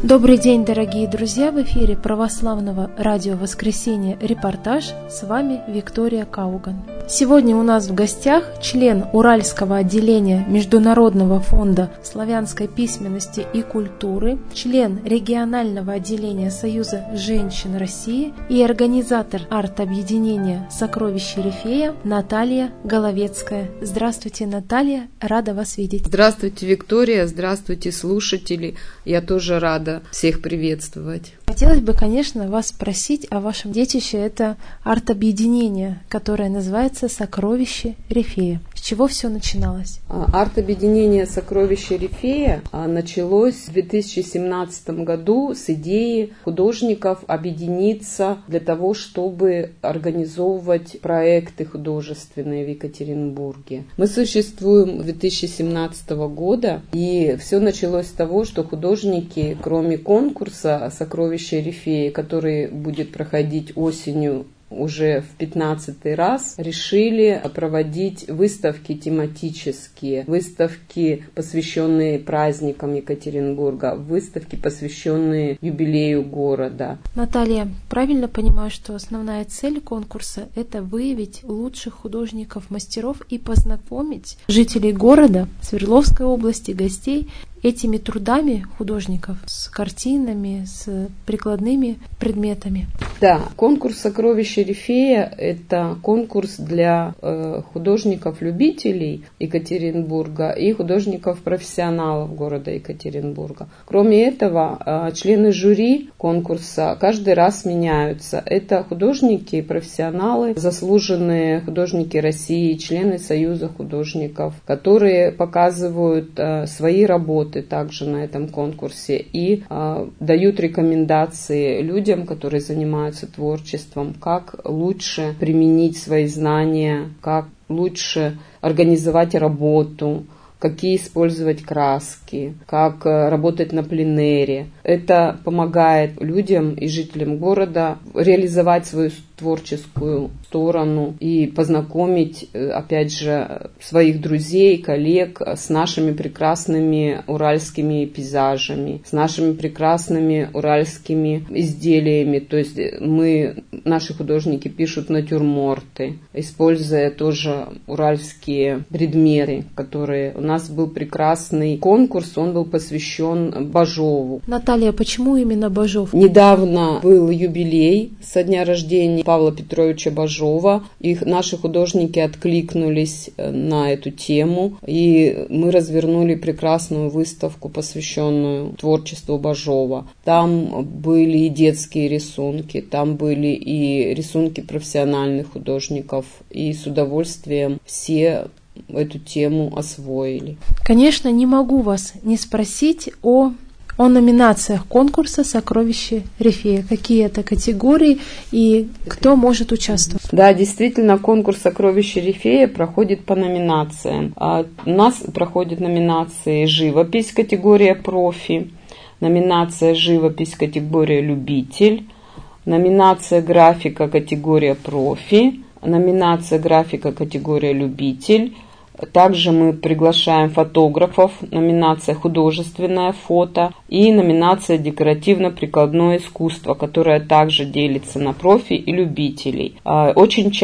Добрый день, дорогие друзья! В эфире православного радио «Воскресенье» репортаж. С вами Виктория Кауган. Сегодня у нас в гостях член Уральского отделения Международного фонда славянской письменности и культуры, член регионального отделения Союза женщин России и организатор арт-объединения «Сокровище Рифея» Наталья Головецкая. Здравствуйте, Наталья! Рада вас видеть. Здравствуйте, Виктория! Здравствуйте, слушатели! Я тоже рада всех приветствовать. Хотелось бы, конечно, вас спросить о вашем детище. Это арт-объединение, которое называется «Сокровище Рифея». С чего все начиналось? Арт-объединение «Сокровище Рифея» началось в 2017 году с идеи художников объединиться для того, чтобы организовывать проекты художественные в Екатеринбурге. Мы существуем с 2017 года, и все началось с того, что художники, кроме конкурса «Сокровище Рифея», который будет проходить осенью уже в 15-й раз, решили проводить выставки тематические, выставки, посвященные праздникам Екатеринбурга, выставки, посвященные юбилею города. Наталья, правильно понимаю, что основная цель конкурса – это выявить лучших художников-мастеров и познакомить жителей города, Свердловской области, гостей этими трудами художников, с картинами, с прикладными предметами? Да, конкурс «Сокровище Рифея» – это конкурс для художников-любителей Екатеринбурга и художников-профессионалов города Екатеринбурга. Кроме этого, члены жюри конкурса каждый раз меняются. Это художники и профессионалы, заслуженные художники России, члены Союза художников, которые показывают свои работы также на этом конкурсе и дают рекомендации людям, которые занимаются творчеством, как лучше применить свои знания, как лучше организовать работу, какие использовать краски, как работать на пленэре. Это помогает людям и жителям города реализовать свою творческую сторону и познакомить, опять же, своих друзей, коллег с нашими прекрасными уральскими пейзажами, с нашими прекрасными уральскими изделиями. То есть наши художники пишут натюрморты, используя тоже уральские предметы, которые... У нас был прекрасный конкурс, он был посвящен Бажову. Наталья, почему именно Бажов? Недавно был юбилей со дня рождения Павла Петровича Бажова. Наши художники откликнулись на эту тему, и мы развернули прекрасную выставку, посвященную творчеству Бажова. Там были и детские рисунки, там были и рисунки профессиональных художников, и с удовольствием все эту тему освоили. Конечно, не могу вас не спросить о номинациях конкурса «Сокровище Рифея». Какие это категории и кто может участвовать? Да, действительно, конкурс «Сокровище Рифея» проходит по номинациям. У нас проходят номинации «Живопись» категория «Профи», номинация «Живопись» категория «Любитель», номинация «Графика» категория «Профи», номинация «Графика» категория «Любитель». Также мы приглашаем фотографов, номинация «Художественное фото» и номинация «Декоративно-прикладное искусство», которая также делится на профи и любителей. Очень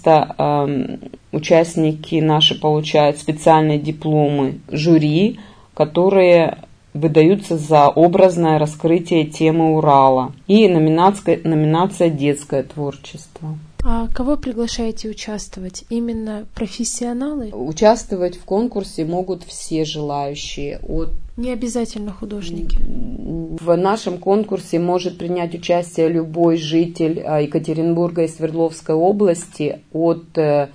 часто участники наши получают специальные дипломы жюри, которые выдаются за образное раскрытие темы Урала. И номинация «Детское творчество». А кого приглашаете участвовать? Именно профессионалы? Участвовать в конкурсе могут все желающие. Не обязательно художники. В нашем конкурсе может принять участие любой житель Екатеринбурга и Свердловской области от 5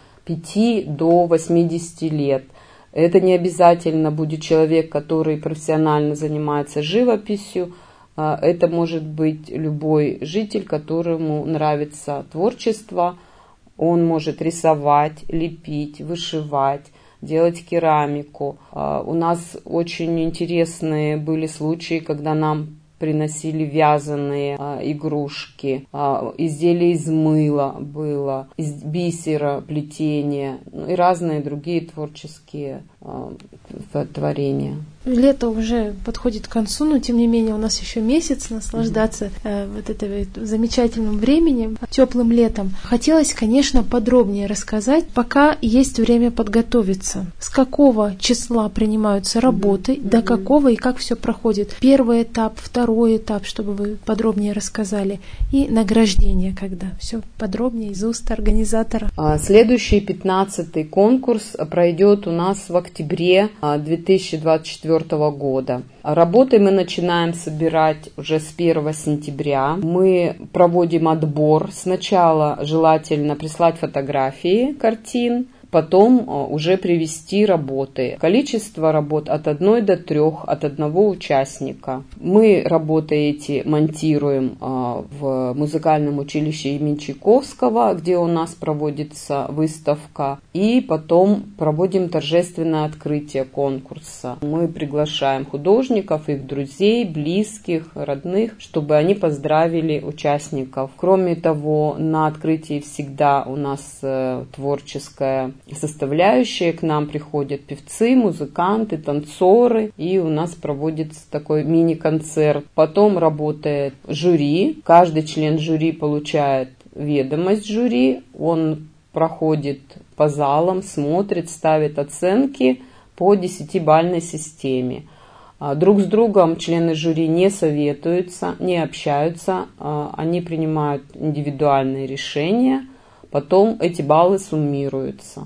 до 80 лет. Это не обязательно будет человек, который профессионально занимается живописью. Это может быть любой житель, которому нравится творчество. Он может рисовать, лепить, вышивать, делать керамику. У нас очень интересные были случаи, когда нам приносили вязаные игрушки, изделия из мыла было, из бисера, плетения и разные другие творческие творения. Лето уже подходит к концу, но тем не менее у нас еще месяц наслаждаться вот этим замечательным временем, теплым летом. Хотелось, конечно, подробнее рассказать, пока есть время подготовиться. С какого числа принимаются работы, до какого и как все проходит. Первый этап, второй этап, чтобы вы подробнее рассказали. И награждение, когда. Все подробнее из уст организатора. Следующий 15-й конкурс пройдет у нас в октябре 2024 года. Работы мы начинаем собирать уже с 1 сентября. Мы проводим отбор. Сначала желательно прислать фотографии картин, потом уже привести работы. Количество работ от 1 до 3 от одного участника. Мы работы эти монтируем в музыкальном училище имени Чайковского, где у нас проводится выставка, и потом проводим торжественное открытие конкурса. Мы приглашаем художников, их друзей, близких, родных, чтобы они поздравили участников. Кроме того, на открытии всегда у нас творческая составляющие, к нам приходят певцы, музыканты, танцоры, и у нас проводится такой мини-концерт. Потом работает жюри, каждый член жюри получает ведомость жюри, он проходит по залам, смотрит, ставит оценки по 10-бальной системе. Друг с другом члены жюри не советуются, не общаются, они принимают индивидуальные решения. Потом эти баллы суммируются.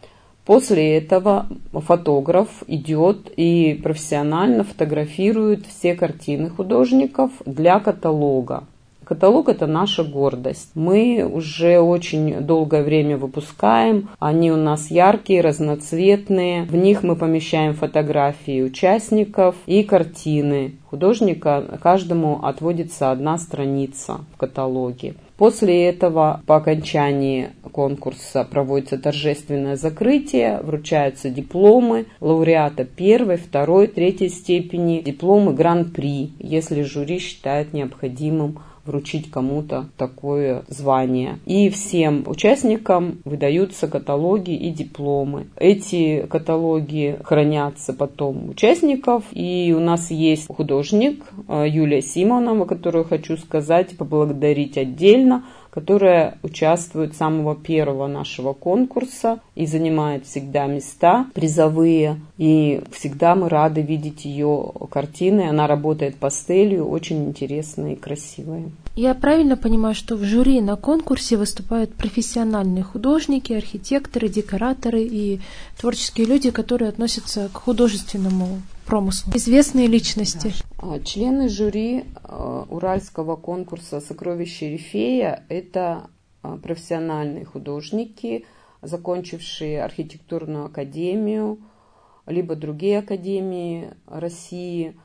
После этого фотограф идет и профессионально фотографирует все картины художников для каталога. Каталог – это наша гордость. Мы уже очень долгое время выпускаем. Они у нас яркие, разноцветные. В них мы помещаем фотографии участников и картины художника. Каждому отводится одна страница в каталоге. После этого, по окончании конкурса, проводится торжественное закрытие, вручаются дипломы лауреата 1, 2, 3 степени, дипломы гран-при, если жюри считает необходимым вручить кому-то такое звание. И всем участникам выдаются каталоги и дипломы. Эти каталоги хранятся потом у участников. И у нас есть художник Юлия Симонова, которую хочу сказать, поблагодарить отдельно, которая участвует с самого первого нашего конкурса и занимает всегда места призовые. И всегда мы рады видеть ее картины. Она работает пастелью, очень интересная и красивая. Я правильно понимаю, что в жюри на конкурсе выступают профессиональные художники, архитекторы, декораторы и творческие люди, которые относятся к художественному промыслу? Известные личности. Члены жюри Уральского конкурса «Сокровища Рифея» – это профессиональные художники, закончившие архитектурную академию, либо другие академии России.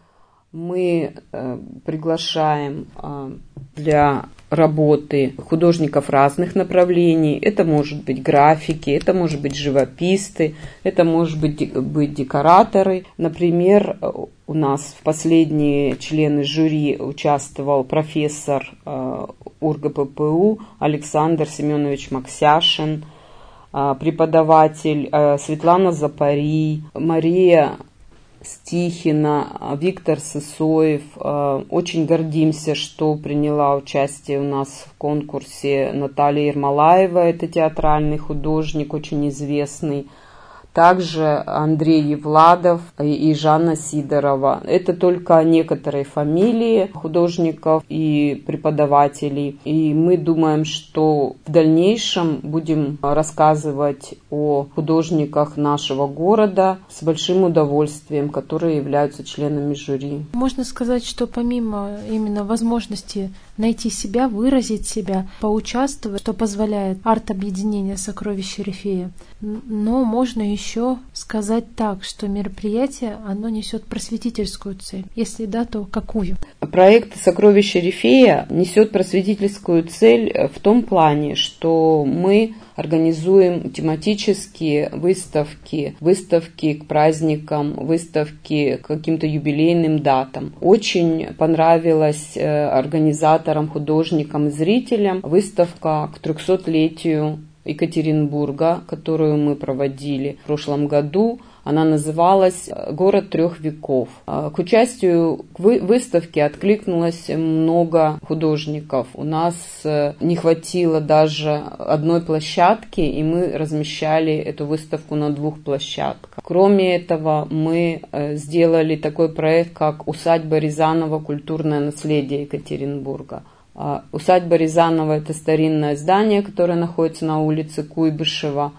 Мы приглашаем для работы художников разных направлений. Это может быть графики, это может быть живописцы, это может быть декораторы. Например, у нас в последние члены жюри участвовал профессор УрГППУ Александр Семенович Максяшин, преподаватель Светлана Запарий, Мария Стихина, Виктор Сысоев. Очень гордимся, что приняла участие у нас в конкурсе Наталья Ермолаева, это театральный художник, очень известный. Также Андрей Евладов и Жанна Сидорова. Это только некоторые фамилии художников и преподавателей. И мы думаем, что в дальнейшем будем рассказывать о художниках нашего города с большим удовольствием, которые являются членами жюри. Можно сказать, что помимо именно возможности найти себя, выразить себя, поучаствовать, что позволяет арт-объединение «Сокровища Рифея». Но можно еще сказать так, что мероприятие, оно несет просветительскую цель. Если да, то какую? Проект «Сокровища Рифея» несет просветительскую цель в том плане, что мы организуем тематические выставки к праздникам, выставки к каким-то юбилейным датам. Очень понравилась организаторам, художникам и зрителям выставка к 300-летию Екатеринбурга, которую мы проводили в прошлом году. Она называлась «Город трех веков». К участию в выставке откликнулось много художников. У нас не хватило даже одной площадки, и мы размещали эту выставку на 2 площадках. Кроме этого, мы сделали такой проект, как «Усадьба Рязанова. Культурное наследие Екатеринбурга». Усадьба Рязанова – это старинное здание, которое находится на улице Куйбышева.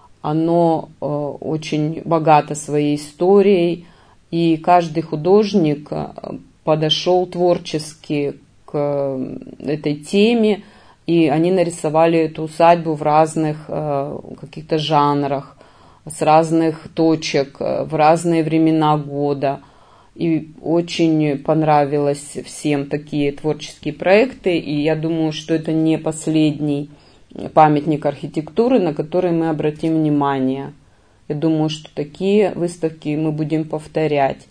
Оно очень богато своей историей, и каждый художник подошел творчески к этой теме, и они нарисовали эту усадьбу в разных каких-то жанрах, с разных точек, в разные времена года. И очень понравилось всем такие творческие проекты, и я думаю, что это не последний памятник архитектуры, на который мы обратим внимание. Я думаю, что такие выставки мы будем повторять.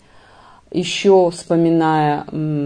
Еще вспоминая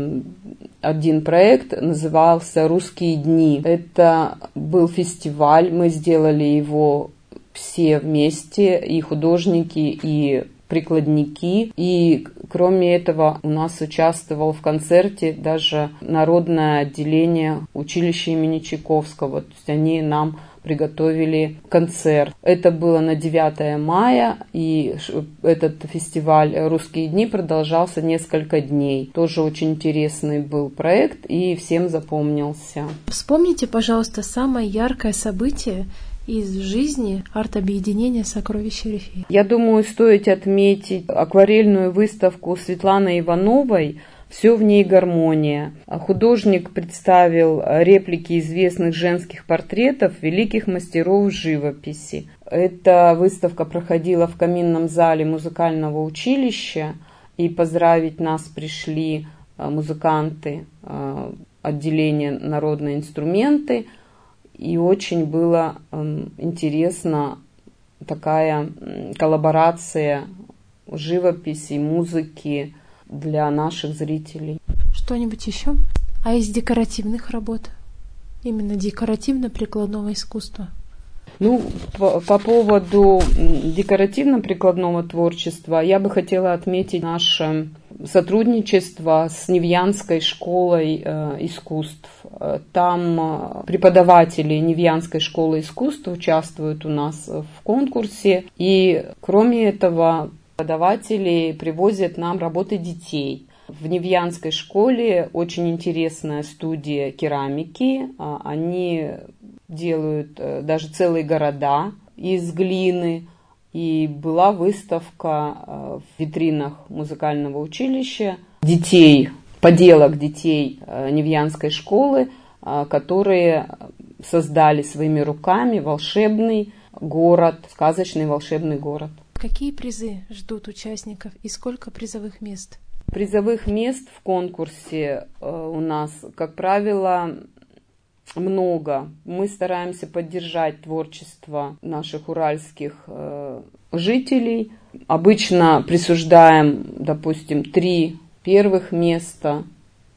один проект, назывался «Русские дни». Это был фестиваль, мы сделали его все вместе, и художники, и прикладники. И кроме этого у нас участвовал в концерте даже народное отделение училища имени Чайковского. То есть они нам приготовили концерт. Это было на 9 мая, и этот фестиваль «Русские дни» продолжался несколько дней. Тоже очень интересный был проект и всем запомнился. Вспомните, пожалуйста, самое яркое событие из жизни арт-объединения «Сокровища Рифея». Я думаю, стоит отметить акварельную выставку Светланы Ивановой «Все в ней гармония». Художник представил реплики известных женских портретов великих мастеров живописи. Эта выставка проходила в каминном зале музыкального училища, и поздравить нас пришли музыканты отделения «Народные инструменты». И очень было интересно такая коллаборация живописи, музыки для наших зрителей. Что-нибудь еще? А из декоративных работ? Именно декоративно-прикладного искусства? По поводу декоративно-прикладного творчества я бы хотела отметить наше сотрудничество с Невьянской школой искусств. Там преподаватели Невьянской школы искусств участвуют у нас в конкурсе. И кроме этого, преподаватели привозят нам работы детей. В Невьянской школе очень интересная студия керамики. Они делают даже целые города из глины. И была выставка в витринах музыкального училища детей, поделок детей Невьянской школы, которые создали своими руками волшебный город, сказочный волшебный город. Какие призы ждут участников и сколько призовых мест? Призовых мест в конкурсе у нас, как правило, много. Мы стараемся поддержать творчество наших уральских жителей. Обычно присуждаем, допустим, 3 первых места,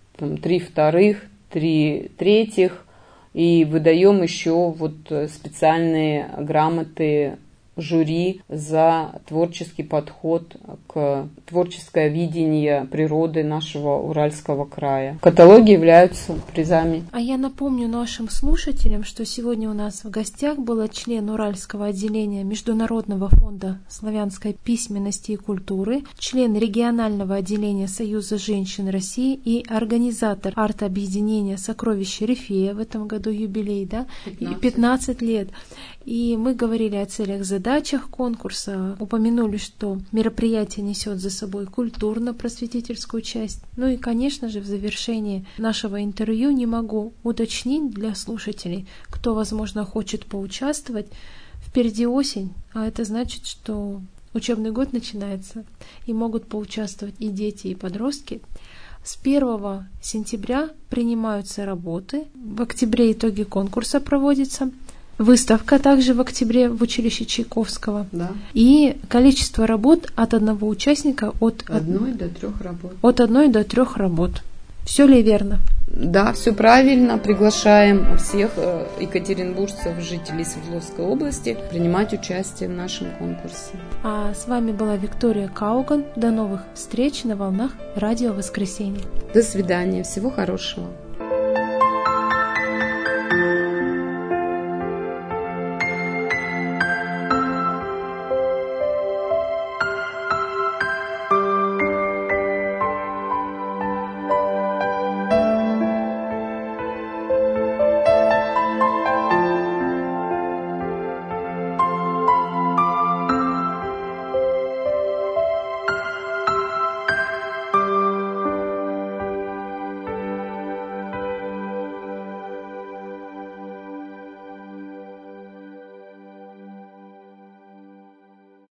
3 вторых, 3 третьих, и выдаем еще специальные грамоты жюри за творческий подход к творческое видение природы нашего Уральского края. Каталоги являются призами. А я напомню нашим слушателям, что сегодня у нас в гостях была член Уральского отделения Международного фонда славянской письменности и культуры, член регионального отделения Союза женщин России и организатор арт-объединения «Сокровища Рифея». В этом году юбилей, 15 лет. И мы говорили о целях, задачах конкурса, упомянули, что мероприятие несет за собой культурно-просветительскую часть. Ну и, конечно же, в завершении нашего интервью не могу уточнить для слушателей, кто, возможно, хочет поучаствовать. Впереди осень, а это значит, что учебный год начинается, и могут поучаствовать и дети, и подростки. С 1 сентября принимаются работы, в октябре итоги конкурса проводятся. Выставка также в октябре в училище Чайковского. Да. И количество работ от одного участника от 1 до 3 работ. От 1 до 3 работ. Все ли верно? Да, все правильно. Приглашаем всех екатеринбуржцев, жителей Свердловской области, принимать участие в нашем конкурсе. А с вами была Виктория Кауган. До новых встреч на волнах Радио Воскресенье. До свидания. Всего хорошего.